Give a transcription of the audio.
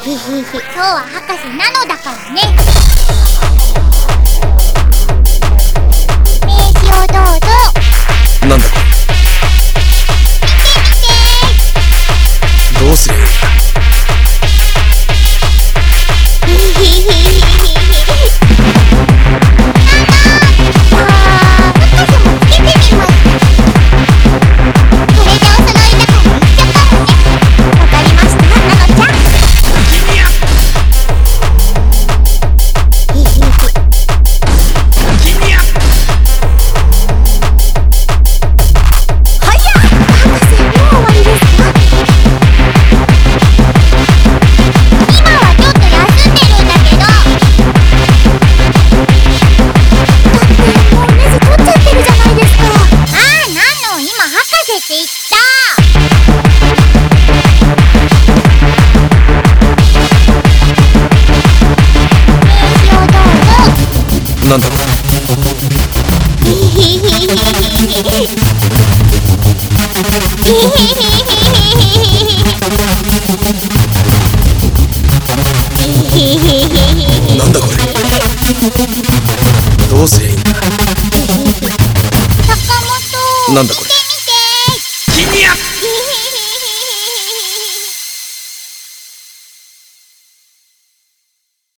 へへへ、今日は博士なのだからね。名刺をどうぞ。 なんだこれ。どうすりゃいいんだ。 へへへへへへ。 なんだこれ。なんだこれ。どうすりゃいいんだ。 坂本。 なんだこれ。